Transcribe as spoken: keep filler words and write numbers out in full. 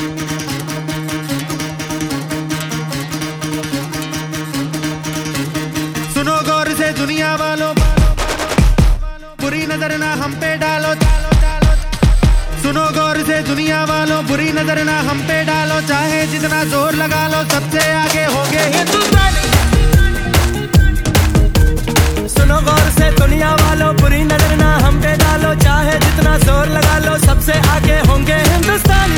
सुनो गौर से दुनिया वालों, बुरी नजर ना हम पे डालो। सुनो गौर से दुनिया वालों, बुरी नजर ना हम पे डालो। चाहे जितना जोर लगा लो, सबसे आगे होंगे हिंदुस्तानी। सुनो गौर से दुनिया वालों, बुरी नजर ना हम पे डालो। चाहे जितना जोर लगा लो, सबसे आगे होंगे हिंदुस्तानी।